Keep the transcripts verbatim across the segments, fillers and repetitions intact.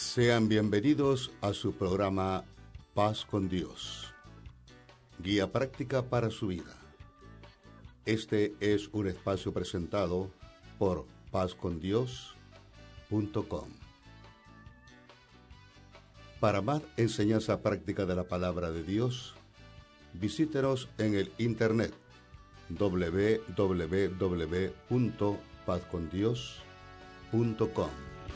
Sean bienvenidos a su programa Paz con Dios, guía práctica para su vida. Este es un espacio presentado por paz con dios punto com. Para más enseñanza práctica de la palabra de Dios, visítenos en el internet doble u doble u doble u punto paz con dios punto com.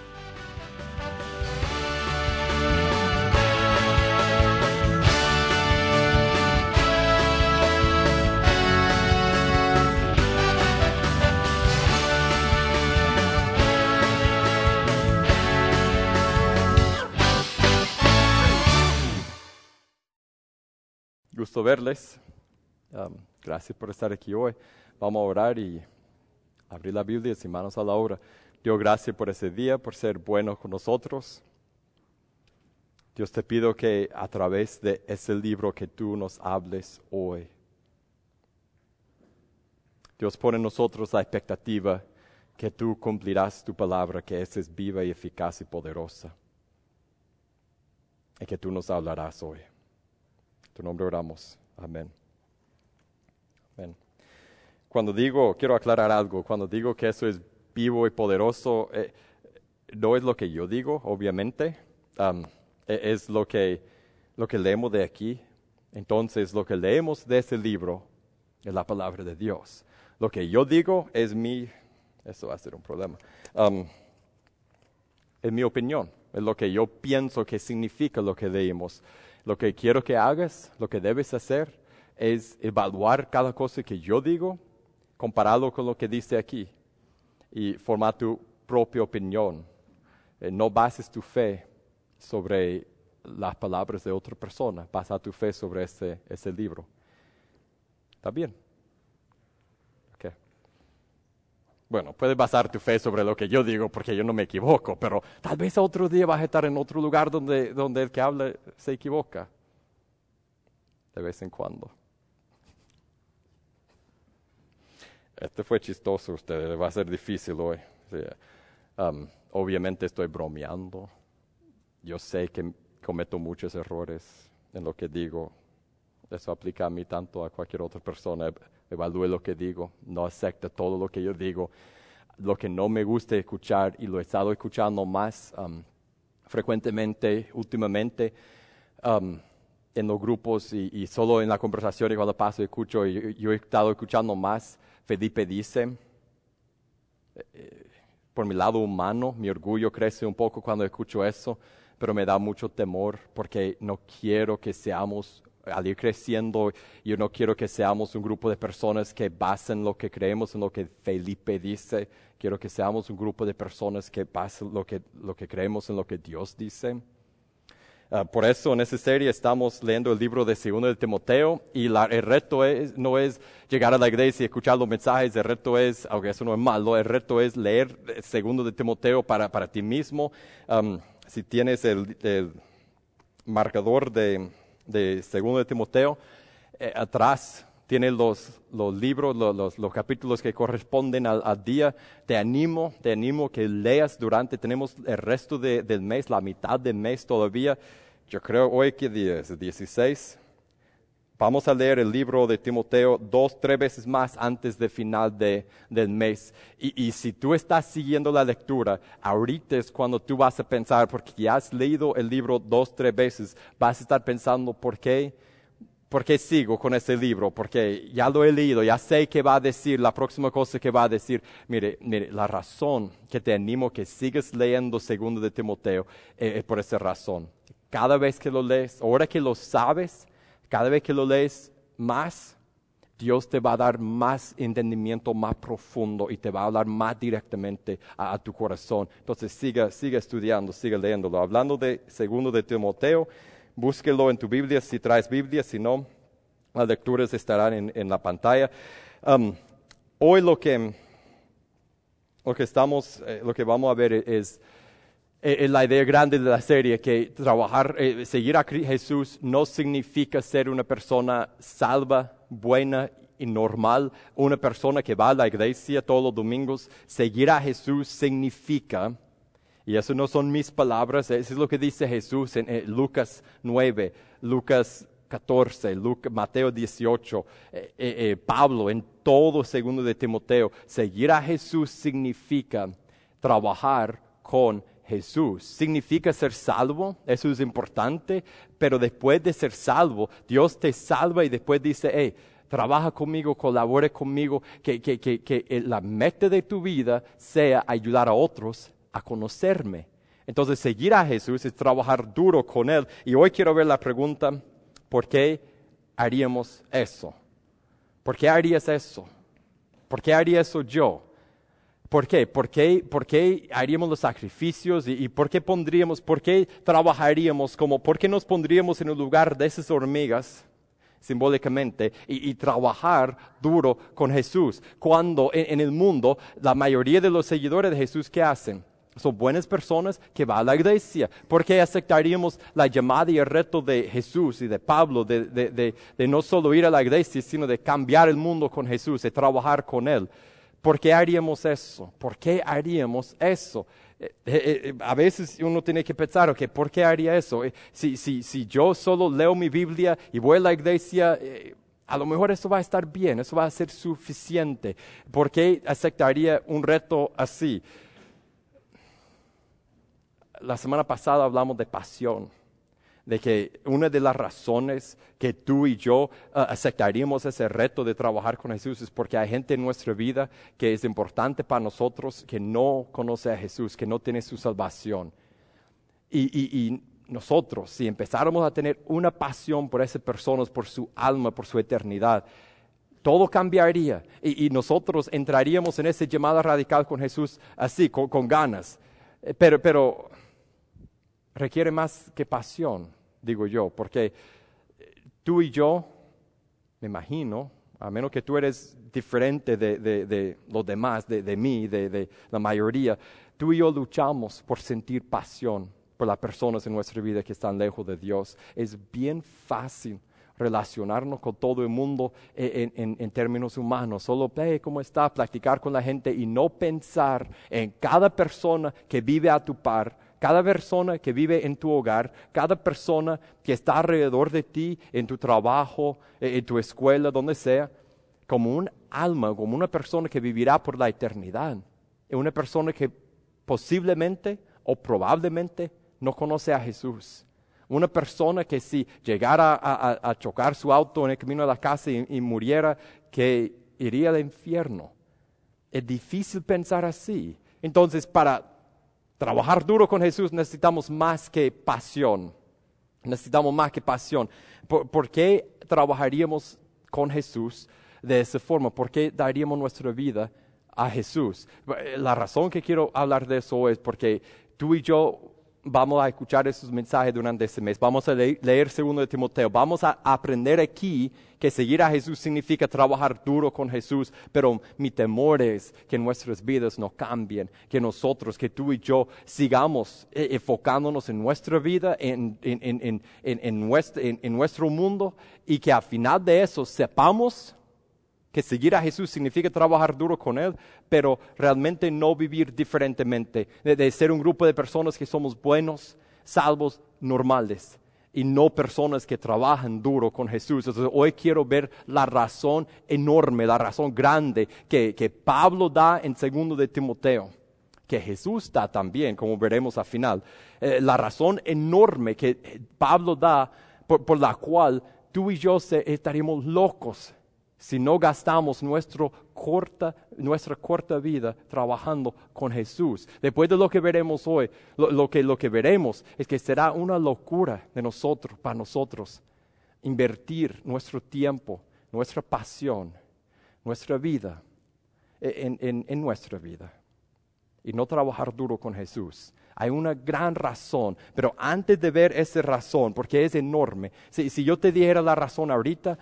Gusto verles. Um, gracias por estar aquí hoy. Vamos a orar y abrir la Biblia y manos a la obra. Dios, gracias por ese día, por ser bueno con nosotros. Dios, te pido que a través de ese libro que tú nos hables hoy. Dios, pone en nosotros la expectativa que tú cumplirás tu palabra, que esa es viva y eficaz y poderosa. Y que tú nos hablarás hoy. En tu nombre oramos. Amén. Amén. Cuando digo, quiero aclarar algo, cuando digo que eso es vivo y poderoso, eh, no es lo que yo digo, obviamente, um, es lo que, lo que leemos de aquí. Entonces, lo que leemos de ese libro es la palabra de Dios. Lo que yo digo es mi, eso va a ser un problema, um, es mi opinión, es lo que yo pienso que significa lo que leímos. Lo que quiero que hagas, lo que debes hacer, es evaluar cada cosa que yo digo, compararlo con lo que dice aquí y formar tu propia opinión. Eh, no bases tu fe sobre las palabras de otra persona, basa tu fe sobre ese, ese libro. ¿Está bien? Okay. Bueno, puedes basar tu fe sobre lo que yo digo porque yo no me equivoco, pero tal vez otro día vas a estar en otro lugar donde, donde el que habla se equivoca. De vez en cuando. Este fue chistoso, ustedes, va a ser difícil hoy. Sí. Um, obviamente estoy bromeando. Yo sé que cometo muchos errores en lo que digo. Eso aplica a mí tanto a cualquier otra persona. Evalúe lo que digo, no acepte todo lo que yo digo. Lo que no me gusta escuchar, y lo he estado escuchando más um, frecuentemente, últimamente, um, en los grupos y, y solo en la conversación y cuando paso escucho, y yo, yo he estado escuchando más, Felipe dice, eh, por mi lado humano, mi orgullo crece un poco cuando escucho eso, pero me da mucho temor porque no quiero que seamos, al ir creciendo, yo no quiero que seamos un grupo de personas que basen lo que creemos en lo que Felipe dice. Quiero que seamos un grupo de personas que basen lo que, lo que creemos en lo que Dios dice. Uh, por eso en esta serie estamos leyendo el libro de Segundo de Timoteo y la, el reto es, no es llegar a la iglesia y escuchar los mensajes, el reto es, aunque eso no es malo, el reto es leer Segundo de Timoteo para, para ti mismo. Um, si tienes el, el marcador de, de Segundo de Timoteo, eh, atrás tiene los, los libros, los, los, los capítulos que corresponden al, al día. Te animo, te animo que leas durante, tenemos el resto de, del mes, la mitad del mes todavía. Yo creo hoy, ¿qué día es? dieciséis. Vamos a leer el libro de Timoteo dos, tres veces más antes del final de, del mes. Y, y si tú estás siguiendo la lectura, ahorita es cuando tú vas a pensar, porque ya has leído el libro dos, tres veces, vas a estar pensando, ¿por qué? ¿Por qué sigo con ese libro? Porque ya lo he leído, ya sé qué va a decir, la próxima cosa que va a decir. Mire, mire, la razón que te animo que sigas leyendo Segundo de Timoteo es eh, por esa razón. Cada vez que lo lees, ahora que lo sabes, cada vez que lo lees más, Dios te va a dar más entendimiento más profundo y te va a hablar más directamente a, a tu corazón. Entonces siga, siga estudiando, siga leyéndolo. Hablando de Segundo de Timoteo, búsquelo en tu Biblia si traes Biblia, si no, las lecturas estarán en, en la pantalla. Um, hoy lo que, lo que estamos, eh, lo que vamos a ver es, es la idea grande de la serie, que trabajar, eh, seguir a Jesús no significa ser una persona salva, buena y normal, una persona que va a la iglesia todos los domingos. Seguir a Jesús significa Y eso no son mis palabras, eso es lo que dice Jesús en, en Lucas nueve, Lucas catorce, Luca, Mateo dieciocho, eh, eh, eh, Pablo en todo segundo de Timoteo. Seguir a Jesús significa trabajar con Jesús. Significa ser salvo, eso es importante, pero después de ser salvo, Dios te salva y después dice, hey, trabaja conmigo, colabore conmigo, que, que, que, que la meta de tu vida sea ayudar a otros a conocerme. Entonces, seguir a Jesús es trabajar duro con Él. Y hoy quiero ver la pregunta, ¿por qué haríamos eso? ¿Por qué harías eso? ¿Por qué haría eso yo? ¿Por qué? ¿Por qué, por qué haríamos los sacrificios? ¿Y, y por qué pondríamos, por qué trabajaríamos como, por qué nos pondríamos en el lugar de esas hormigas, simbólicamente, y, y trabajar duro con Jesús? Cuando en, en el mundo, la mayoría de los seguidores de Jesús, ¿qué hacen? Son buenas personas que van a la iglesia. ¿Por qué aceptaríamos la llamada y el reto de Jesús y de Pablo de, de, de, de no solo ir a la iglesia, sino de cambiar el mundo con Jesús, de trabajar con Él? ¿Por qué haríamos eso? ¿Por qué haríamos eso? Eh, eh, eh, a veces uno tiene que pensar, okay, ¿por qué haría eso? Eh, si, si, si yo solo leo mi Biblia y voy a la iglesia, eh, a lo mejor eso va a estar bien, eso va a ser suficiente. ¿Por qué aceptaría un reto así? La semana pasada hablamos de pasión, de que una de las razones que tú y yo uh, aceptaríamos ese reto de trabajar con Jesús es porque hay gente en nuestra vida que es importante para nosotros, que no conoce a Jesús, que no tiene su salvación. Y, y, y nosotros, si empezáramos a tener una pasión por esas personas, por su alma, por su eternidad, todo cambiaría. Y, y nosotros entraríamos en esa llamada radical con Jesús así, con, con ganas. Pero... pero requiere más que pasión, digo yo, porque tú y yo, me imagino, a menos que tú eres diferente de, de, de los demás, de, de mí, de, de la mayoría, tú y yo luchamos por sentir pasión por las personas en nuestra vida que están lejos de Dios. Es bien fácil relacionarnos con todo el mundo en, en, en términos humanos. Solo, hey, ¿cómo está? Platicar con la gente y no pensar en cada persona que vive a tu par, cada persona que vive en tu hogar, cada persona que está alrededor de ti, en tu trabajo, en tu escuela, donde sea, como un alma, como una persona que vivirá por la eternidad. Una persona que posiblemente o probablemente no conoce a Jesús. Una persona que si llegara a, a, a chocar su auto en el camino a la casa y, y muriera, que iría al infierno. Es difícil pensar así. Entonces, para trabajar duro con Jesús necesitamos más que pasión. Necesitamos más que pasión. ¿Por, ¿por qué trabajaríamos con Jesús de esa forma? ¿Por qué daríamos nuestra vida a Jesús? La razón que quiero hablar de eso es porque tú y yo vamos a escuchar esos mensajes durante este mes. Vamos a leer, leer segundo de Timoteo. Vamos a aprender aquí que seguir a Jesús significa trabajar duro con Jesús. Pero mi temor es que nuestras vidas no cambien. Que nosotros, que tú y yo sigamos eh, enfocándonos en nuestra vida, en, en, en, en, en, en, nuestro, en, en nuestro mundo. Y que al final de eso sepamos que seguir a Jesús significa trabajar duro con Él, pero realmente no vivir diferentemente, de, de ser un grupo de personas que somos buenos, salvos, normales, y no personas que trabajan duro con Jesús. Entonces, hoy quiero ver la razón enorme, la razón grande que, que Pablo da en segundo de Timoteo, que Jesús da también, como veremos al final. Eh, la razón enorme que Pablo da por, por la cual tú y yo se, estaríamos locos si no gastamos nuestro corta, nuestra corta vida trabajando con Jesús. Después de lo que veremos hoy, lo, lo, que, lo que veremos es que será una locura de nosotros, para nosotros, invertir nuestro tiempo, nuestra pasión, nuestra vida, en, en, en nuestra vida. Y no trabajar duro con Jesús. Hay una gran razón, pero antes de ver esa razón, porque es enorme, si, si yo te dijera la razón ahorita,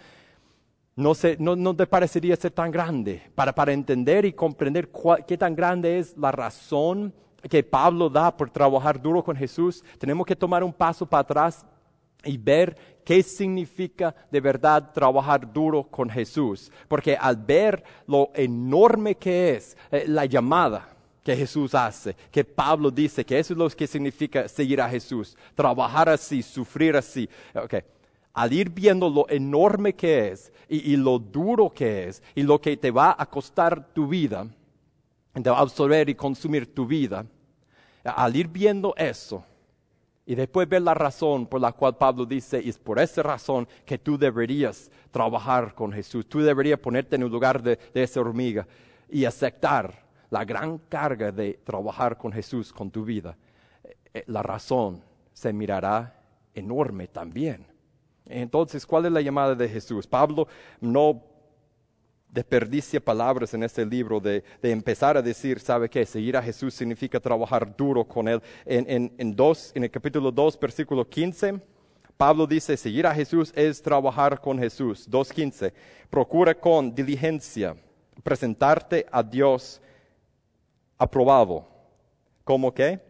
No, sé, no, no te parecería ser tan grande para, para entender y comprender cuál, qué tan grande es la razón que Pablo da por trabajar duro con Jesús. Tenemos que tomar un paso para atrás y ver qué significa de verdad trabajar duro con Jesús. Porque al ver lo enorme que es eh, la llamada que Jesús hace, que Pablo dice que eso es lo que significa seguir a Jesús, trabajar así, sufrir así. Okay. Al ir viendo lo enorme que es y, y lo duro que es y lo que te va a costar tu vida, te va a absorber y consumir tu vida, al ir viendo eso y después ver la razón por la cual Pablo dice, y es por esa razón que tú deberías trabajar con Jesús, tú deberías ponerte en el lugar de, de esa hormiga y aceptar la gran carga de trabajar con Jesús con tu vida. La razón se mirará enorme también. Entonces, ¿cuál es la llamada de Jesús? Pablo no desperdicia palabras en este libro de, de empezar a decir, ¿sabe qué? Seguir a Jesús significa trabajar duro con Él. En, en, en, dos, en el capítulo dos, versículo quince, Pablo dice, seguir a Jesús es trabajar con Jesús. dos quince, procura con diligencia presentarte a Dios aprobado. ¿Cómo qué?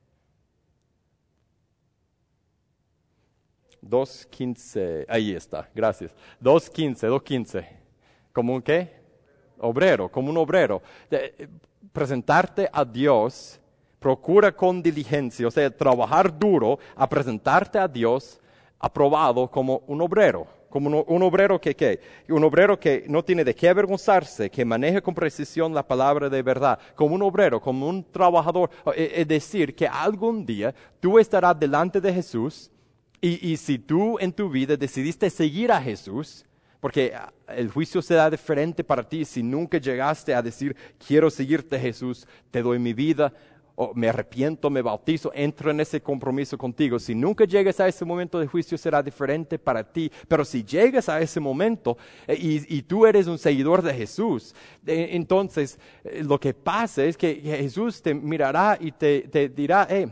dos quince, ahí está, gracias. dos quince, dos quince. ¿Como un qué? Obrero, como un obrero. De, presentarte a Dios, procura con diligencia, o sea, trabajar duro a presentarte a Dios aprobado como un obrero. Como un, un obrero que, ¿qué? Un obrero que no tiene de qué avergonzarse, que maneje con precisión la palabra de verdad. Como un obrero, como un trabajador. Es decir, que algún día tú estarás delante de Jesús y, y si tú en tu vida decidiste seguir a Jesús, porque el juicio será diferente para ti si nunca llegaste a decir, quiero seguirte Jesús, te doy mi vida, o me arrepiento, me bautizo, entro en ese compromiso contigo. Si nunca llegas a ese momento de juicio será diferente para ti, pero si llegas a ese momento eh, y, y tú eres un seguidor de Jesús, eh, entonces eh, lo que pasa es que Jesús te mirará y te, te dirá, hey,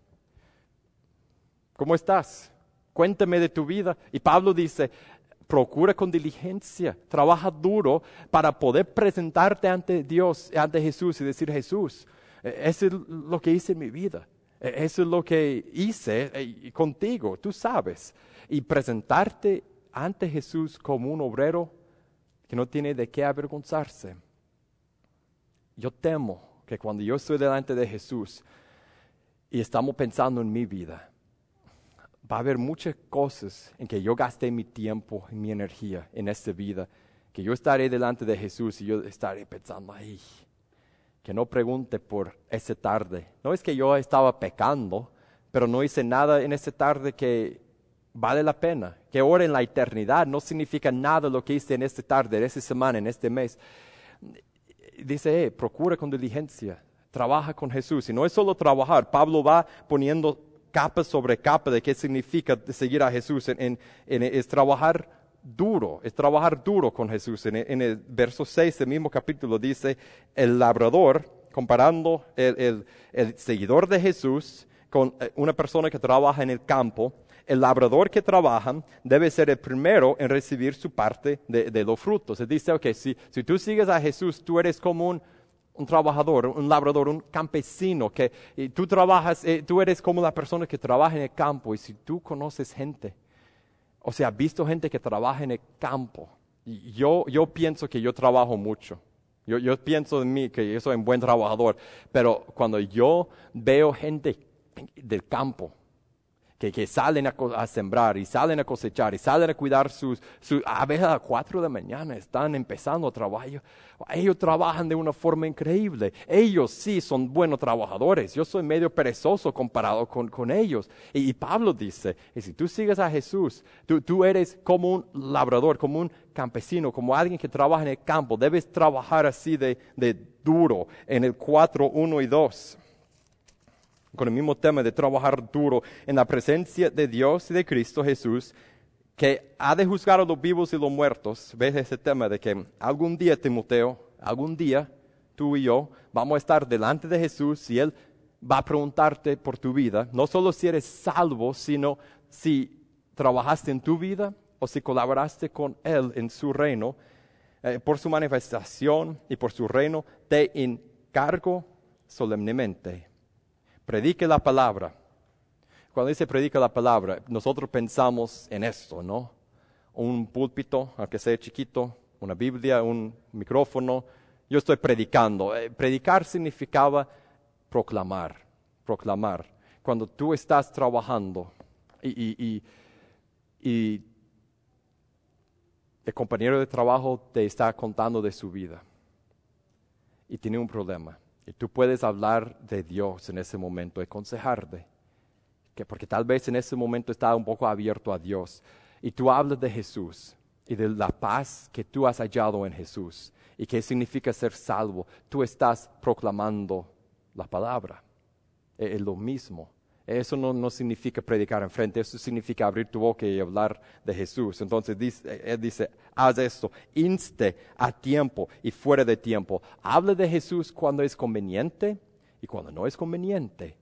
¿cómo estás? Cuéntame de tu vida. Y Pablo dice, procura con diligencia, trabaja duro para poder presentarte ante Dios, ante Jesús y decir, Jesús, eso es lo que hice en mi vida, eso es lo que hice contigo, tú sabes. Y presentarte ante Jesús como un obrero que no tiene de qué avergonzarse. Yo temo que cuando yo estoy delante de Jesús y estamos pensando en mi vida, va a haber muchas cosas en que yo gasté mi tiempo y mi energía en esta vida, que yo estaré delante de Jesús y yo estaré pensando, ay, que no pregunte por esa tarde. No es que yo estaba pecando, pero no hice nada en esa tarde que vale la pena. Que ahora en la eternidad no significa nada lo que hice en esta tarde, en esta semana, en este mes. Dice, eh, procura con diligencia, trabaja con Jesús. Y no es solo trabajar, Pablo va poniendo capa sobre capa de qué significa seguir a Jesús. En, en, en, es trabajar duro, es trabajar duro con Jesús. En el, en el verso seis del mismo capítulo dice, el labrador, comparando el, el, el seguidor de Jesús con una persona que trabaja en el campo, el labrador que trabaja debe ser el primero en recibir su parte de, de los frutos. Se dice, ok, si, si tú sigues a Jesús, tú eres como un un trabajador, un labrador, un campesino, que y tú trabajas, eh, tú eres como la persona que trabaja en el campo. Y si tú conoces gente, o sea, has visto gente que trabaja en el campo, y yo, yo pienso que yo trabajo mucho. Yo, yo pienso en mí que yo soy un buen trabajador, pero cuando yo veo gente del campo, Que, que salen a, a sembrar y salen a cosechar y salen a cuidar sus, sus a veces a las cuatro de la mañana están empezando a trabajar. Ellos trabajan de una forma increíble. Ellos sí son buenos trabajadores. Yo soy medio perezoso comparado con, con ellos. Y, y Pablo dice, y si tú sigues a Jesús, tú, tú eres como un labrador, como un campesino, como alguien que trabaja en el campo. Debes trabajar así de, de duro en el cuatro, uno y dos. Con el mismo tema de trabajar duro en la presencia de Dios y de Cristo Jesús, que ha de juzgar a los vivos y los muertos. ¿Ves ese tema de que algún día, Timoteo, algún día, tú y yo, vamos a estar delante de Jesús y Él va a preguntarte por tu vida, no solo si eres salvo, sino si trabajaste en tu vida o si colaboraste con Él en su reino. Eh, por su manifestación y por su reino, te encargo solemnemente. Predique la palabra. Cuando dice predica la palabra, nosotros pensamos en esto, ¿no? Un púlpito, aunque sea chiquito, una Biblia, un micrófono, yo estoy predicando. Eh, predicar significaba proclamar, proclamar. Cuando tú estás trabajando y, y, y, y el compañero de trabajo te está contando de su vida y tiene un problema. Y tú puedes hablar de Dios en ese momento, aconsejarte. Que porque tal vez en ese momento está un poco abierto a Dios. Y tú hablas de Jesús y de la paz que tú has hallado en Jesús. Y qué significa ser salvo. Tú estás proclamando la palabra. Es, es lo mismo. Eso no, no significa predicar enfrente, eso significa abrir tu boca y hablar de Jesús. Entonces dice, él dice, haz esto, inste a tiempo y fuera de tiempo. Habla de Jesús cuando es conveniente y cuando no es conveniente.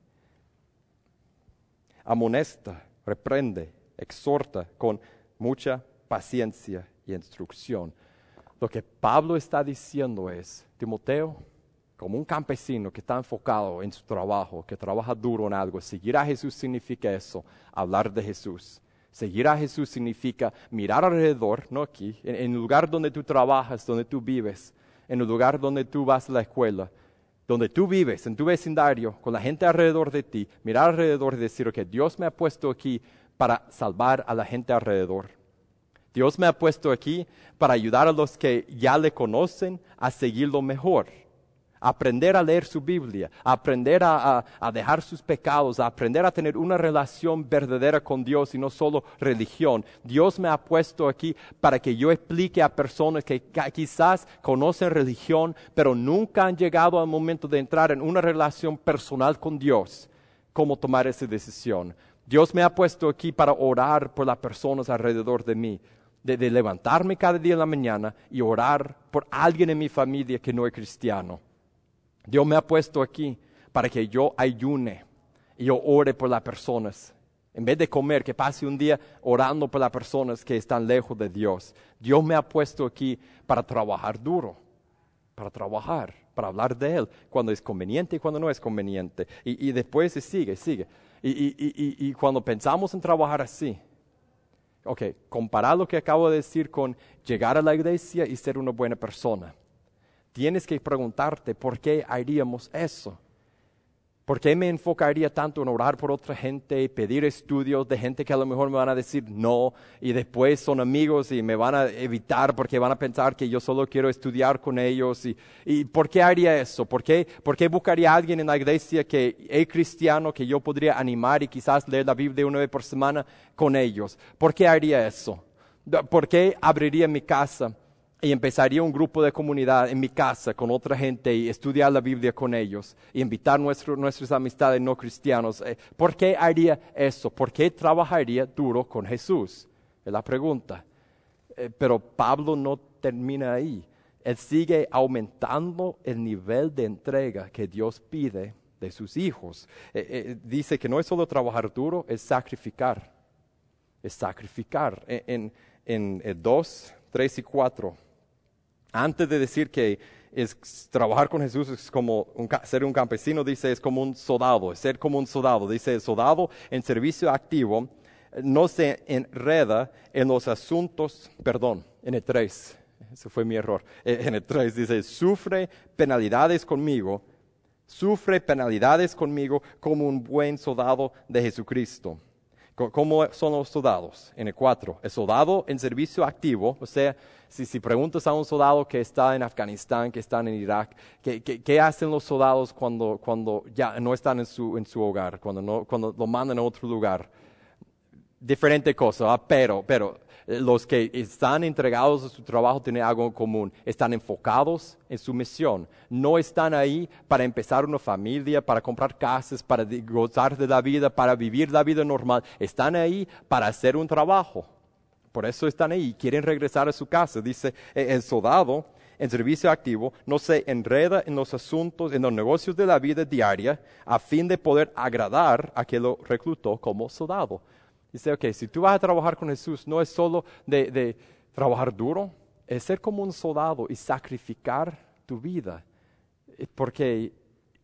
Amonesta, reprende, exhorta con mucha paciencia y instrucción. Lo que Pablo está diciendo es, Timoteo, como un campesino que está enfocado en su trabajo, que trabaja duro en algo, seguir a Jesús significa eso, hablar de Jesús. Seguir a Jesús significa mirar alrededor, no aquí, en, en el lugar donde tú trabajas, donde tú vives, en el lugar donde tú vas a la escuela, donde tú vives, en tu vecindario, con la gente alrededor de ti, mirar alrededor y decir, ok, Dios me ha puesto aquí para salvar a la gente alrededor. Dios me ha puesto aquí para ayudar a los que ya le conocen a seguirlo mejor. Aprender a leer su Biblia, aprender a, a, a dejar sus pecados, a aprender a tener una relación verdadera con Dios y no solo religión. Dios me ha puesto aquí para que yo explique a personas que quizás conocen religión, pero nunca han llegado al momento de entrar en una relación personal con Dios, cómo tomar esa decisión. Dios me ha puesto aquí para orar por las personas alrededor de mí, de, de levantarme cada día en la mañana y orar por alguien en mi familia que no es cristiano. Dios me ha puesto aquí para que yo ayune y yo ore por las personas. En vez de comer, que pase un día orando por las personas que están lejos de Dios. Dios me ha puesto aquí para trabajar duro, para trabajar, para hablar de Él, cuando es conveniente y cuando no es conveniente. Y, y después sigue, sigue. Y, y, y, y cuando pensamos en trabajar así, ok, comparar lo que acabo de decir con llegar a la iglesia y ser una buena persona. Tienes que preguntarte por qué haríamos eso. ¿Por qué me enfocaría tanto en orar por otra gente y pedir estudios de gente que a lo mejor me van a decir no y después son amigos y me van a evitar porque van a pensar que yo solo quiero estudiar con ellos? ¿Y, y por qué haría eso? ¿Por qué, ¿Por qué buscaría a alguien en la iglesia que es cristiano que yo podría animar y quizás leer la Biblia una vez por semana con ellos? ¿Por qué haría eso? ¿Por qué abriría mi casa y empezaría un grupo de comunidad en mi casa con otra gente y estudiar la Biblia con ellos y invitar nuestro, nuestras amistades no cristianos? ¿Por qué haría eso? ¿Por qué trabajaría duro con Jesús? Es la pregunta. Eh, pero Pablo no termina ahí. Él sigue aumentando el nivel de entrega que Dios pide de sus hijos. Eh, eh, dice que no es solo trabajar duro, es sacrificar. Es sacrificar. En, en, en dos, tres y cuatro. Antes de decir que es, trabajar con Jesús es como un, ser un campesino, dice, es como un soldado, es ser como un soldado. Dice, el soldado en servicio activo no se enreda en los asuntos, perdón, en el tres, ese fue mi error, en el tres dice, sufre penalidades conmigo, sufre penalidades conmigo como un buen soldado de Jesucristo. ¿Cómo son los soldados? En el cuatro, el soldado en servicio activo, o sea, si, si preguntas a un soldado que está en Afganistán, que está en Irak, ¿qué, qué, qué hacen los soldados cuando, cuando ya no están en su, en su hogar, cuando, no, cuando lo mandan a otro lugar? Diferente cosa, ¿ah? pero, pero los que están entregados a su trabajo tienen algo en común, están enfocados en su misión, no están ahí para empezar una familia, para comprar casas, para gozar de la vida, para vivir la vida normal, están ahí para hacer un trabajo, por eso están ahí, quieren regresar a su casa. Dice, el soldado en servicio activo no se enreda en los asuntos, en los negocios de la vida diaria, a fin de poder agradar a quien lo reclutó como soldado. Dice, ok, si tú vas a trabajar con Jesús, no es solo de, de trabajar duro, es ser como un soldado y sacrificar tu vida. Porque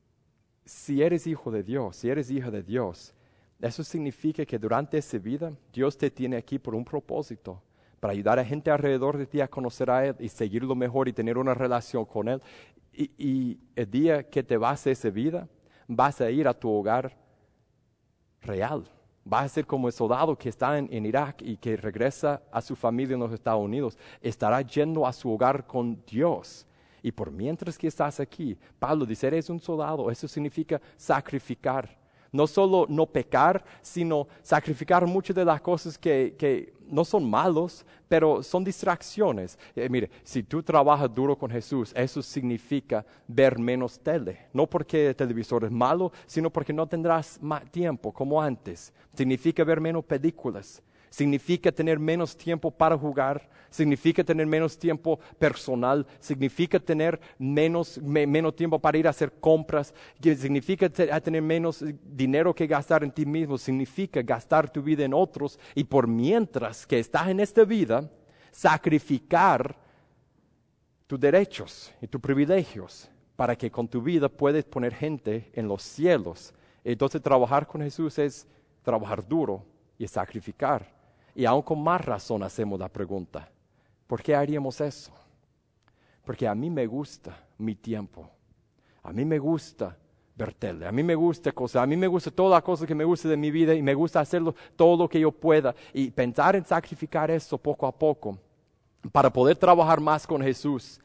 si eres hijo de Dios, si eres hija de Dios, eso significa que durante esa vida, Dios te tiene aquí por un propósito, para ayudar a gente alrededor de ti a conocer a Él y seguirlo mejor y tener una relación con Él. Y, y el día que te vas de esa vida, vas a ir a tu hogar real. Vas a ser como el soldado que está en, en Irak y que regresa a su familia en los Estados Unidos. Estará yendo a su hogar con Dios. Y por mientras que estás aquí, Pablo dice, eres un soldado. Eso significa sacrificar. No solo no pecar, sino sacrificar muchas de las cosas que, que no son malos, pero son distracciones. Eh, mire, si tú trabajas duro con Jesús, eso significa ver menos tele. No porque el televisor es malo, sino porque no tendrás más tiempo como antes. Significa ver menos películas. Significa tener menos tiempo para jugar, significa tener menos tiempo personal, significa tener menos, me, menos tiempo para ir a hacer compras, significa te, tener menos dinero que gastar en ti mismo, significa gastar tu vida en otros y por mientras que estás en esta vida, sacrificar tus derechos y tus privilegios para que con tu vida puedas poner gente en los cielos. Entonces trabajar con Jesús es trabajar duro y sacrificar. Y aún con más razón hacemos la pregunta, ¿por qué haríamos eso? Porque a mí me gusta mi tiempo, a mí me gusta ver tele, a mí me gusta cosas, a mí me gusta todas las cosas que me gusta de mi vida y me gusta hacerlo todo lo que yo pueda y pensar en sacrificar eso poco a poco para poder trabajar más con Jesús,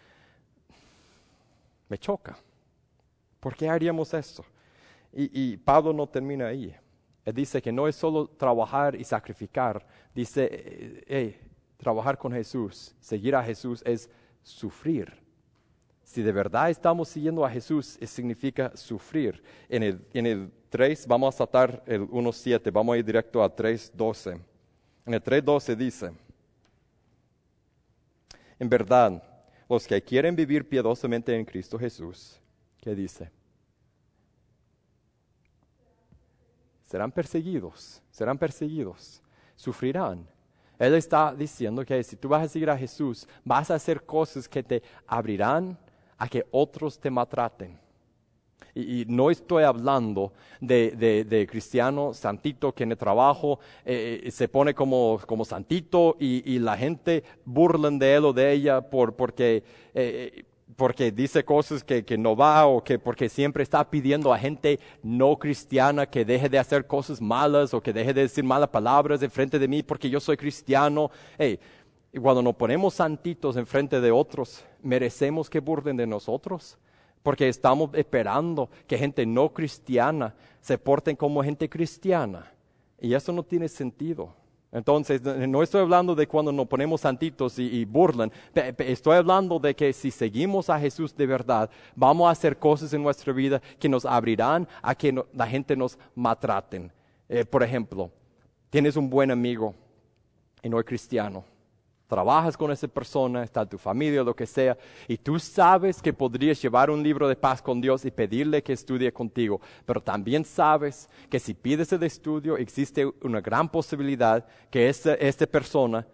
me choca. ¿Por qué haríamos eso? Y, y Pablo no termina ahí. Él dice que no es solo trabajar y sacrificar. Dice, eh, eh, trabajar con Jesús, seguir a Jesús es sufrir. Si de verdad estamos siguiendo a Jesús, eso significa sufrir. En el, en el tres, vamos a saltar el uno siete, vamos a ir directo a tres doce. En el tres doce dice, en verdad, los que quieren vivir piadosamente en Cristo Jesús, ¿qué dice? Serán perseguidos, serán perseguidos, sufrirán. Él está diciendo que si tú vas a seguir a Jesús, vas a hacer cosas que te abrirán a que otros te maltraten. Y, y no estoy hablando de, de, de cristiano santito que en el trabajo eh, se pone como, como santito y, y la gente burlan de él o de ella por, porque... Eh, porque dice cosas que, que no va o que porque siempre está pidiendo a gente no cristiana que deje de hacer cosas malas o que deje de decir malas palabras en frente de mí porque yo soy cristiano. Hey, y cuando nos ponemos santitos en frente de otros, ¿merecemos que burlen de nosotros? Porque estamos esperando que gente no cristiana se porten como gente cristiana. Y eso no tiene sentido. Entonces, no estoy hablando de cuando nos ponemos santitos y, y burlan, estoy hablando de que si seguimos a Jesús de verdad, vamos a hacer cosas en nuestra vida que nos abrirán a que no, la gente nos maltraten. Eh, por ejemplo, tienes un buen amigo y no es cristiano. Trabajas con esa persona, está tu familia, lo que sea, y tú sabes que podrías llevar un libro de paz con Dios y pedirle que estudie contigo, pero también sabes que si pides el estudio existe una gran posibilidad que esta, esta persona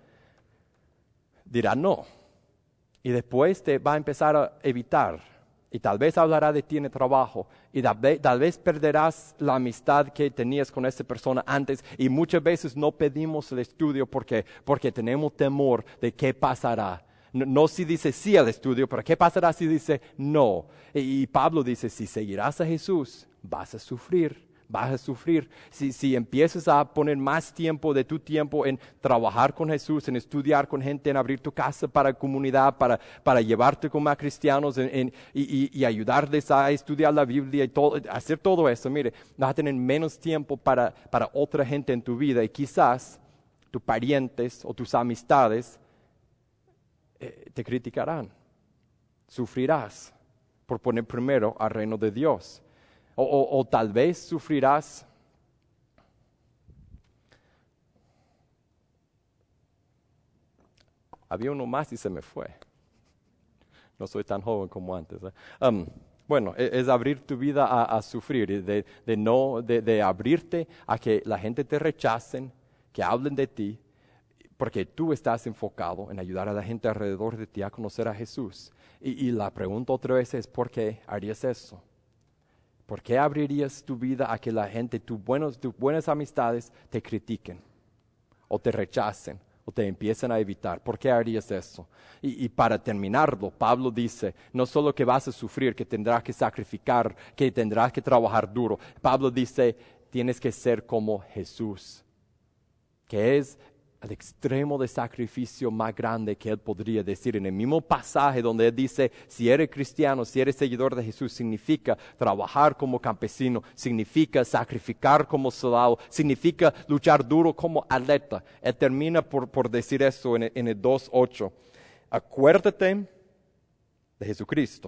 dirá no, y después te va a empezar a evitar, y tal vez hablará de ti en el trabajo, y tal vez, tal vez perderás la amistad que tenías con esa persona antes, y muchas veces no pedimos el estudio porque, porque tenemos temor de qué pasará. No, no si dice sí al estudio, pero qué pasará si dice no. Y, y Pablo dice, si seguirás a Jesús, vas a sufrir. Vas a sufrir. Si, si empiezas a poner más tiempo de tu tiempo en trabajar con Jesús, en estudiar con gente, en abrir tu casa para comunidad, para, para llevarte con más cristianos en, en, y, y, y ayudarles a estudiar la Biblia y todo, hacer todo eso, mire, vas a tener menos tiempo para, para otra gente en tu vida y quizás tus parientes o tus amistades eh, te criticarán. Sufrirás por poner primero al reino de Dios. O, o, o tal vez sufrirás había uno más y se me fue. No soy tan joven como antes. ¿eh? Um, bueno, es, es abrir tu vida a, a sufrir, de, de, no, de, de abrirte a que la gente te rechacen, que hablen de ti, porque tú estás enfocado en ayudar a la gente alrededor de ti a conocer a Jesús. Y, y la pregunta otra vez es, ¿por qué harías eso? ¿Por qué abrirías tu vida a que la gente, tus buenos, tus buenas amistades te critiquen o te rechacen o te empiezan a evitar. ¿Por qué harías eso? Y, y para terminarlo, Pablo dice, no solo que vas a sufrir, que tendrás que sacrificar, que tendrás que trabajar duro. Pablo dice, tienes que ser como Jesús, que es el extremo de sacrificio más grande que él podría decir. En el mismo pasaje donde él dice, si eres cristiano, si eres seguidor de Jesús, significa trabajar como campesino, significa sacrificar como soldado, significa luchar duro como atleta. Él termina por, por decir eso en el, en el dos ocho. Acuérdate de Jesucristo.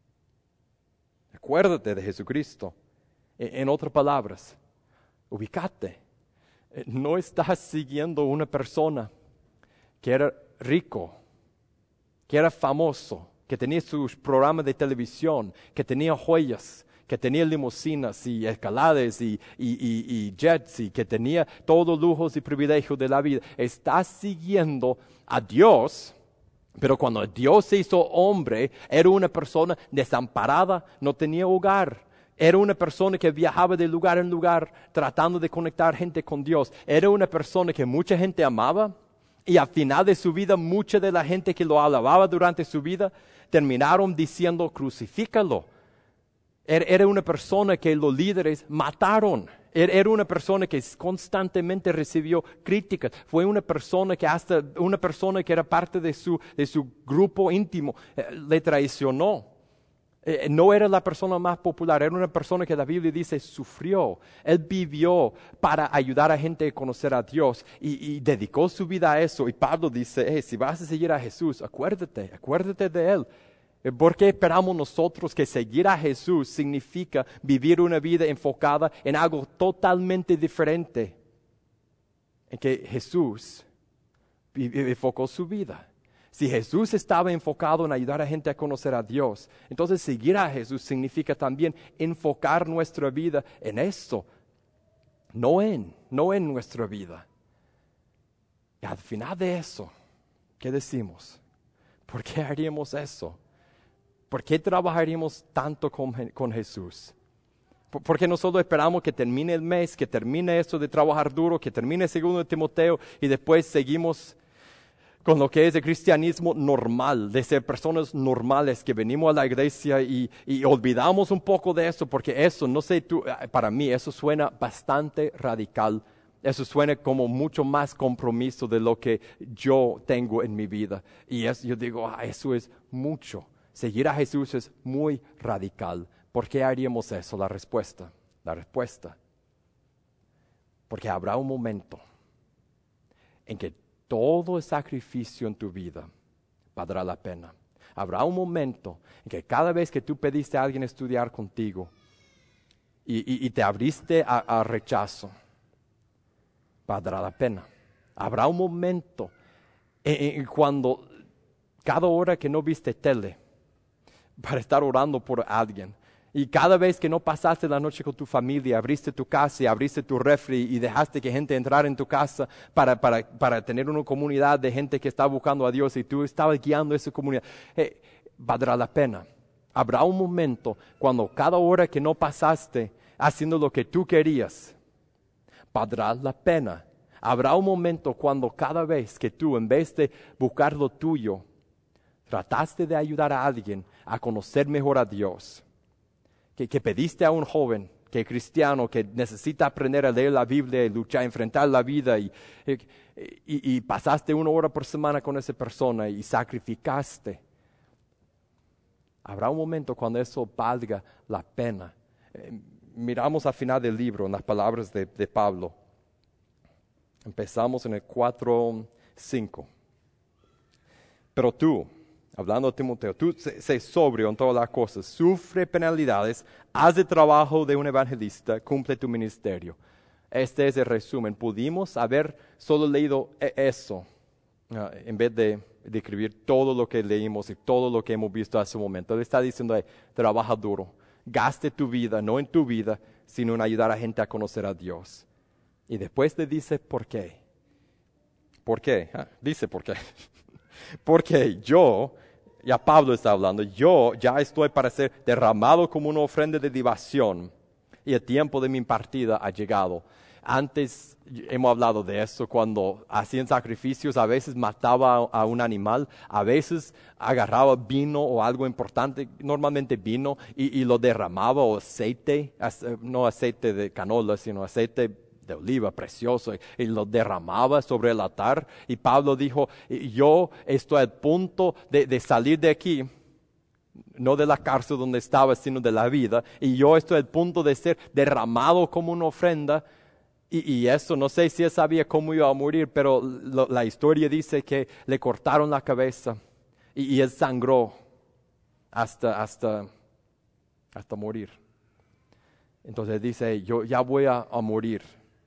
Acuérdate de Jesucristo. En, en otras palabras, ubícate. No estás siguiendo una persona que era rico, que era famoso, que tenía sus programas de televisión, que tenía joyas, que tenía limusinas y escaladas y, y, y, y jets y que tenía todos los lujos y privilegios de la vida. Estás siguiendo a Dios, pero cuando Dios se hizo hombre, era una persona desamparada, no tenía hogar. Era una persona que viajaba de lugar en lugar tratando de conectar gente con Dios. Era una persona que mucha gente amaba y al final de su vida, mucha de la gente que lo alababa durante su vida terminaron diciendo, crucifícalo. Era una persona que los líderes mataron. Era una persona que constantemente recibió críticas. Fue una persona que hasta una persona que era parte de su, de su grupo íntimo eh, le traicionó. Eh, no era la persona más popular, era una persona que la Biblia dice sufrió. Él vivió para ayudar a gente a conocer a Dios y, y dedicó su vida a eso. Y Pablo dice, hey, si vas a seguir a Jesús, acuérdate, acuérdate de Él. Eh, ¿Por qué esperamos nosotros que seguir a Jesús significa vivir una vida enfocada en algo totalmente diferente? En que Jesús enfocó su vida. Si Jesús estaba enfocado en ayudar a gente a conocer a Dios, entonces seguir a Jesús significa también enfocar nuestra vida en esto, no en, no en nuestra vida. Y al final de eso, ¿qué decimos? ¿Por qué haríamos eso? ¿Por qué trabajaríamos tanto con, con Jesús? ¿Por qué nosotros esperamos que termine el mes, que termine esto de trabajar duro, que termine el segundo de Timoteo y después seguimos con lo que es el cristianismo normal, de ser personas normales que venimos a la iglesia y, y olvidamos un poco de eso, porque eso, no sé tú, para mí eso suena bastante radical, eso suena como mucho más compromiso de lo que yo tengo en mi vida. Y es, yo digo, ah, eso es mucho, seguir a Jesús es muy radical. ¿Por qué haríamos eso? La respuesta, la respuesta, porque habrá un momento en que todo el sacrificio en tu vida valdrá la pena. Habrá un momento en que cada vez que tú pediste a alguien estudiar contigo y, y, y te abriste a, a rechazo, valdrá la pena. Habrá un momento en, en cuando cada hora que no viste tele para estar orando por alguien, y cada vez que no pasaste la noche con tu familia, abriste tu casa y abriste tu refri y dejaste que gente entrara en tu casa para, para, para tener una comunidad de gente que está buscando a Dios y tú estabas guiando esa comunidad, eh, valdrá la pena. Habrá un momento cuando cada hora que no pasaste haciendo lo que tú querías, valdrá la pena. Habrá un momento cuando cada vez que tú, en vez de buscar lo tuyo, trataste de ayudar a alguien a conocer mejor a Dios, Que, que pediste a un joven que es cristiano, que necesita aprender a leer la Biblia y luchar, enfrentar la vida y, y, y pasaste una hora por semana con esa persona y sacrificaste. Habrá un momento cuando eso valga la pena. Eh, miramos al final del libro, en las palabras de, de Pablo. Empezamos en el cuatro cinco. Pero tú, hablando de Timoteo, tú sé, sé sobrio en todas las cosas, sufre penalidades, haz el trabajo de un evangelista, cumple tu ministerio. Este es el resumen. Pudimos haber solo leído eso, uh, en vez de, de escribir todo lo que leímos y todo lo que hemos visto hace un momento. Él está diciendo, hey, trabaja duro, gaste tu vida, no en tu vida, sino en ayudar a gente a conocer a Dios. Y después le dice, ¿por qué? ¿Por qué? Ah, dice, ¿por qué? Porque yo, ya Pablo está hablando, yo ya estoy para ser derramado como una ofrenda de libación y el tiempo de mi partida ha llegado. Antes hemos hablado de eso, cuando hacían sacrificios, a veces mataba a, a un animal, a veces agarraba vino o algo importante, normalmente vino, y, y lo derramaba, o aceite, no aceite de canola, sino aceite de oliva precioso, y, y lo derramaba sobre el altar. Y Pablo dijo, yo estoy al punto de, de salir de aquí, no de la cárcel donde estaba, sino de la vida, y yo estoy al punto de ser derramado como una ofrenda. Y, y eso, no sé si él sabía cómo iba a morir, pero lo, la historia dice que le cortaron la cabeza y, y él sangró hasta, hasta, hasta morir. Entonces dice, yo ya voy a, a morir.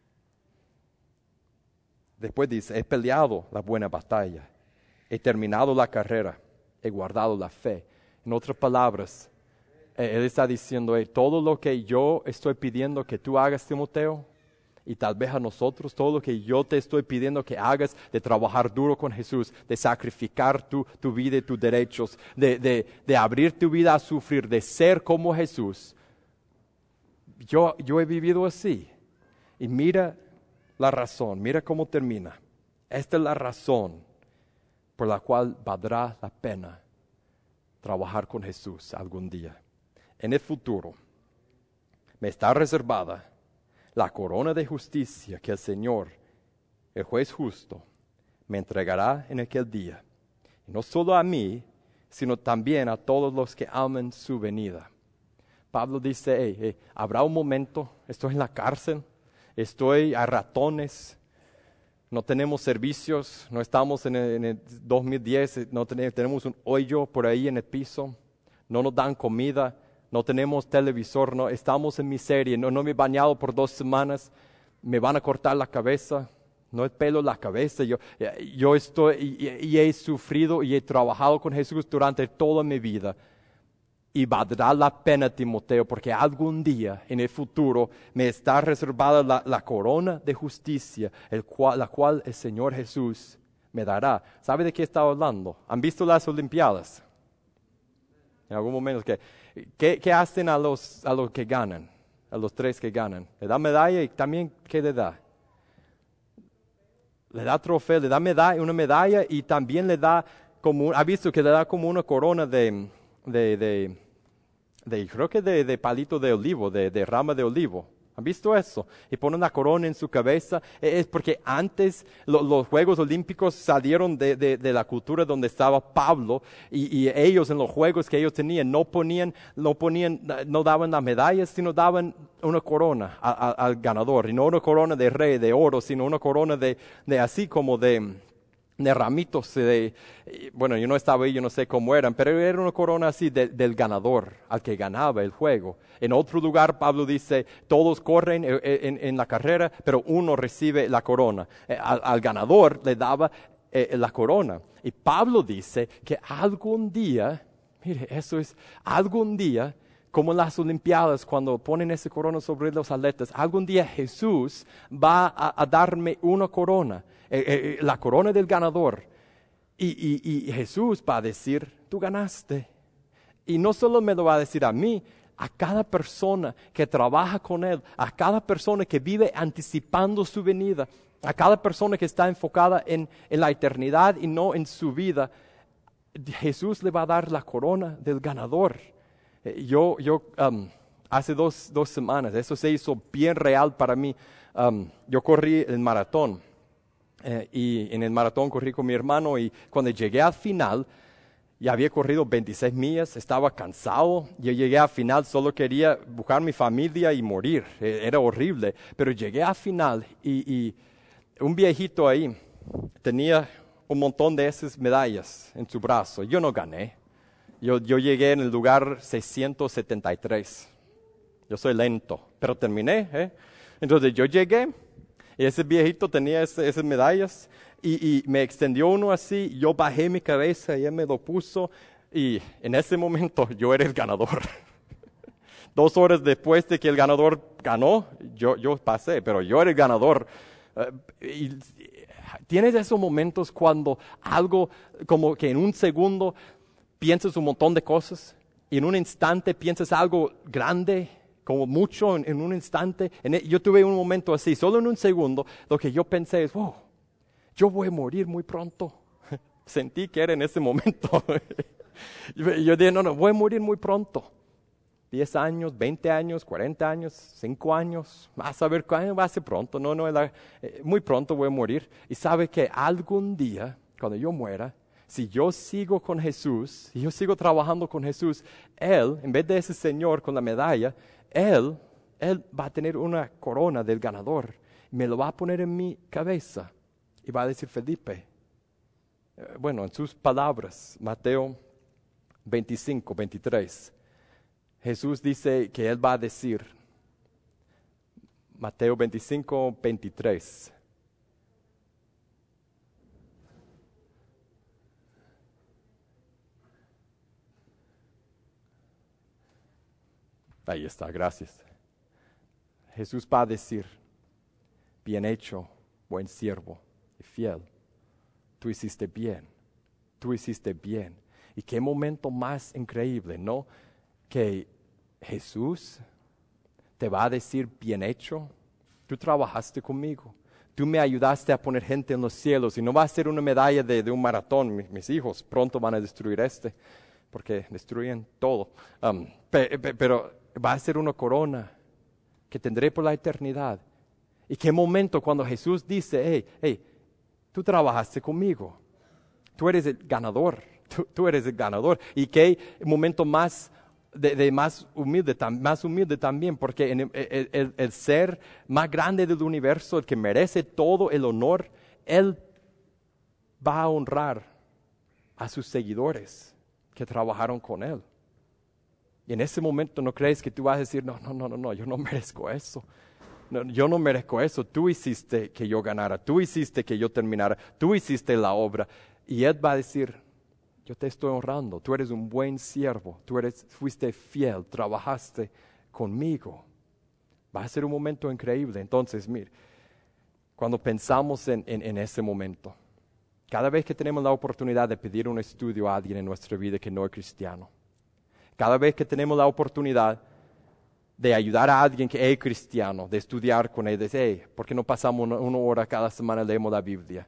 Después dice, he peleado la buena batalla, he terminado la carrera, he guardado la fe. En otras palabras, él está diciendo, hey, todo lo que yo estoy pidiendo que tú hagas, Timoteo, y tal vez a nosotros, todo lo que yo te estoy pidiendo que hagas, de trabajar duro con Jesús, de sacrificar tu, tu vida y tus derechos, de, de, de abrir tu vida a sufrir, de ser como Jesús. Yo, yo he vivido así. Y mira la razón, mira cómo termina. Esta es la razón por la cual valdrá la pena trabajar con Jesús algún día. En el futuro me está reservada la corona de justicia que el Señor, el juez justo, me entregará en aquel día. Y no solo a mí, sino también a todos los que aman su venida. Pablo dice, hey, hey, habrá un momento, estoy en la cárcel, estoy a ratones, no tenemos servicios, no estamos en el, en el dos mil diez, no tenemos, tenemos un hoyo por ahí en el piso, no nos dan comida, no tenemos televisor, no, estamos en miseria, no, no me he bañado por dos semanas, me van a cortar la cabeza, no el pelo, la cabeza. Yo, yo estoy y, y he sufrido y he trabajado con Jesús durante toda mi vida. Y valdrá la pena, Timoteo, porque algún día en el futuro me está reservada la, la corona de justicia, el cual, la cual el Señor Jesús me dará. ¿Sabe de qué estaba hablando? ¿Han visto las Olimpiadas? En algún momento, ¿qué, qué, qué hacen a los, a los que ganan? A los tres que ganan. Le da medalla y también, ¿qué le da? Le da trofeo, le da medalla, una medalla y también le da como, ¿ha visto que le da como una corona de, de, de, de creo que de, de palito de olivo, de, de rama de olivo? ¿Han visto eso? Y ponen una corona en su cabeza. Es porque antes lo, los Juegos Olímpicos salieron de, de, de la cultura donde estaba Pablo y, y ellos en los juegos que ellos tenían no ponían, no ponían, no daban las medallas, sino daban una corona a, a, al ganador. Y no una corona de rey, de oro, sino una corona de, de así como de... de ramitos, de, bueno, yo no estaba ahí, yo no sé cómo eran, pero era una corona así de, del ganador, al que ganaba el juego. En otro lugar, Pablo dice, todos corren en, en, en la carrera, pero uno recibe la corona. Eh, al, al ganador le daba eh, la corona. Y Pablo dice que algún día, mire, eso es, algún día, como en las Olimpiadas, cuando ponen esa corona sobre los atletas, algún día Jesús va a, a darme una corona. Eh, eh, la corona del ganador. Y, y, y Jesús va a decir, tú ganaste. Y no solo me lo va a decir a mí, a cada persona que trabaja con Él, a cada persona que vive anticipando su venida, a cada persona que está enfocada en, en la eternidad y no en su vida, Jesús le va a dar la corona del ganador. Eh, yo, yo um, hace dos, dos semanas, eso se hizo bien real para mí. Um, yo corrí el maratón. Eh, y en el maratón corrí con mi hermano y cuando llegué al final, ya había corrido veintiséis millas, estaba cansado, yo llegué al final, solo quería buscar mi familia y morir, eh, era horrible, pero llegué al final y, y un viejito ahí tenía un montón de esas medallas en su brazo, yo no gané, yo, yo llegué en el lugar seiscientos setenta y tres, yo soy lento, pero terminé, ¿eh? Entonces yo llegué. Y ese viejito tenía ese, esas medallas y, y me extendió uno así, yo bajé mi cabeza y él me lo puso y en ese momento yo era el ganador. Dos horas después de que el ganador ganó, yo, yo pasé, pero yo era el ganador. Uh, y, ¿Tienes esos momentos cuando algo como que en un segundo piensas un montón de cosas y en un instante piensas algo grande como mucho en, en un instante. En, yo tuve un momento así, solo en un segundo, lo que yo pensé es, wow, yo voy a morir muy pronto. Sentí que era en ese momento. yo, yo dije, no, no, voy a morir muy pronto. diez años, veinte años, cuarenta años, cinco años, vas a ver cuándo va a ser pronto. No, no, la, eh, muy pronto voy a morir. Y sabe que algún día, cuando yo muera, si yo sigo con Jesús, si yo sigo trabajando con Jesús, Él, en vez de ese señor con la medalla, Él, Él va a tener una corona del ganador. Me lo va a poner en mi cabeza. Y va a decir, Felipe, eh, bueno, en sus palabras, Mateo veinticinco, veintitrés, Jesús dice que Él va a decir, Mateo veinticinco, veintitrés, ahí está, gracias. Jesús va a decir, bien hecho, buen siervo y fiel. Tú hiciste bien, tú hiciste bien. Y qué momento más increíble, ¿no? Que Jesús te va a decir, bien hecho, tú trabajaste conmigo. Tú me ayudaste a poner gente en los cielos y no va a ser una medalla de, de un maratón. Mis, mis hijos pronto van a destruir este, porque destruyen todo. Um, pe, pe, pero va a ser una corona que tendré por la eternidad. Y qué momento cuando Jesús dice, hey, hey, tú trabajaste conmigo. Tú eres el ganador. Tú, tú eres el ganador. Y qué momento más de, de más humilde, tam, más humilde también, porque en el, el, el, el ser más grande del universo, el que merece todo el honor, Él va a honrar a sus seguidores que trabajaron con Él. Y en ese momento no crees que tú vas a decir, no, no, no, no, no, yo no merezco eso. No, yo no merezco eso. Tú hiciste que yo ganara, tú hiciste que yo terminara, tú hiciste la obra. Y Él va a decir, yo te estoy honrando, tú eres un buen siervo, tú eres, fuiste fiel, trabajaste conmigo. Va a ser un momento increíble. Entonces, mire, cuando pensamos en, en, en ese momento, cada vez que tenemos la oportunidad de pedir un estudio a alguien en nuestra vida que no es cristiano, cada vez que tenemos la oportunidad de ayudar a alguien que es cristiano, de estudiar con él, de decir, hey, ¿por qué no pasamos una, una hora cada semana y leemos la Biblia?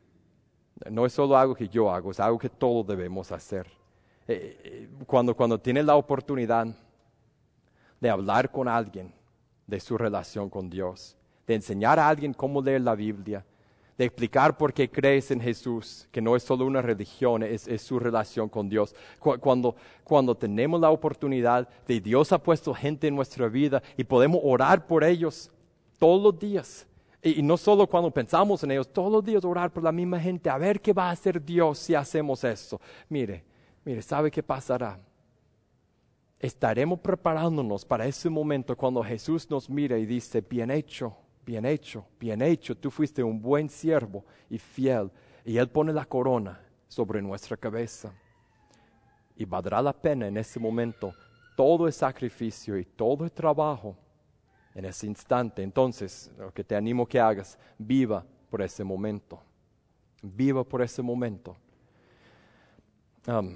No es solo algo que yo hago, es algo que todos debemos hacer. Eh, eh, cuando, cuando tienes la oportunidad de hablar con alguien de su relación con Dios, de enseñar a alguien cómo leer la Biblia, de explicar por qué crees en Jesús, que no es solo una religión, es, es su relación con Dios. Cuando, cuando tenemos la oportunidad de Dios ha puesto gente en nuestra vida y podemos orar por ellos todos los días. Y, y no solo cuando pensamos en ellos, todos los días orar por la misma gente, a ver qué va a hacer Dios si hacemos eso. Mire, mire, ¿sabe qué pasará? Estaremos preparándonos para ese momento cuando Jesús nos mira y dice, bien hecho, bien hecho, bien hecho, tú fuiste un buen siervo y fiel. Y Él pone la corona sobre nuestra cabeza. Y valdrá la pena en ese momento todo el sacrificio y todo el trabajo en ese instante. Entonces, lo que te animo que hagas, viva por ese momento. Viva por ese momento. Um,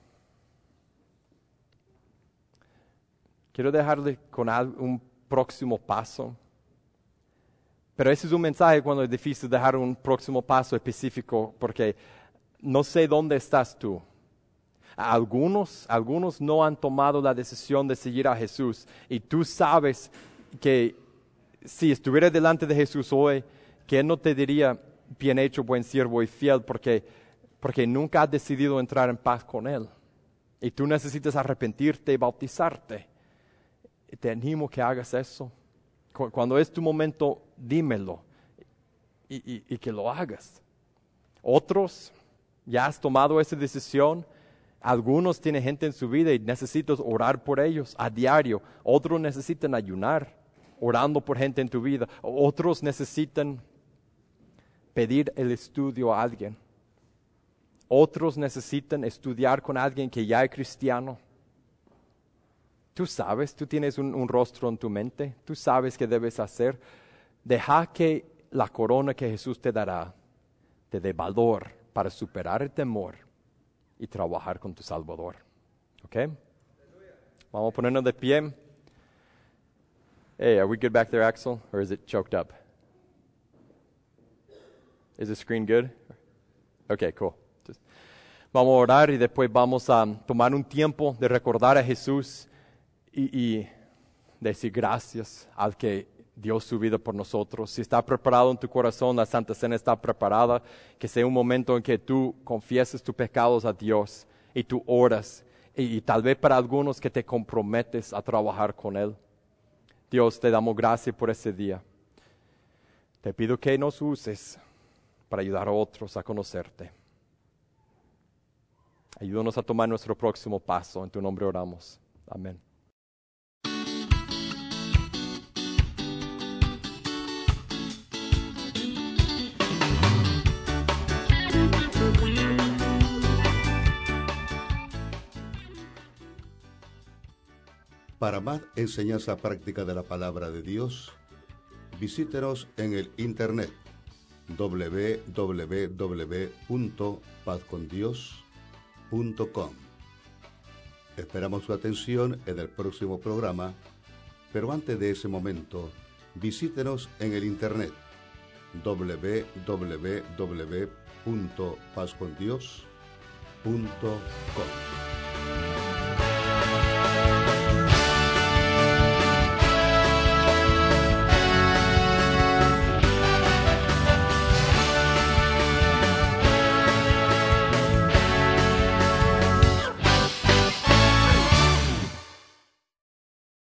quiero dejarle con un próximo paso. Pero ese es un mensaje cuando es difícil dejar un próximo paso específico, porque no sé dónde estás tú. Algunos, algunos no han tomado la decisión de seguir a Jesús, y tú sabes que si estuviera delante de Jesús hoy, que Él no te diría, bien hecho, buen siervo y fiel, porque, porque nunca has decidido entrar en paz con Él. Y tú necesitas arrepentirte y bautizarte. Te animo que hagas eso. Cuando es tu momento, dímelo y, y, y que lo hagas. Otros, ya has tomado esa decisión. Algunos tienen gente en su vida y necesitas orar por ellos a diario. Otros necesitan ayunar, orando por gente en tu vida. Otros necesitan pedir el estudio a alguien. Otros necesitan estudiar con alguien que ya es cristiano. Tú sabes, tú tienes un, un rostro en tu mente, tú sabes qué debes hacer. Deja que la corona que Jesús te dará te dé valor para superar el temor y trabajar con tu Salvador. ¿Ok? Vamos a ponernos de pie. Hey, are we good back there, Axel? Or is it choked up? Is the screen good? Okay, cool. Just, vamos a orar y después vamos a tomar un tiempo de recordar a Jesús y, y decir gracias al que dio su vida por nosotros. Si está preparado en tu corazón, la Santa Cena está preparada, que sea un momento en que tú confieses tus pecados a Dios y tú oras. Y, y tal vez para algunos que te comprometes a trabajar con Él. Dios, te damos gracias por ese día. Te pido que nos uses para ayudar a otros a conocerte. Ayúdanos a tomar nuestro próximo paso. En tu nombre oramos. Amén. Para más enseñanza práctica de la palabra de Dios, visítenos en el internet doble u doble u doble u punto paz con dios punto com. Esperamos su atención en el próximo programa, pero antes de ese momento, visítenos en el internet doble u doble u doble u punto paz con dios punto com.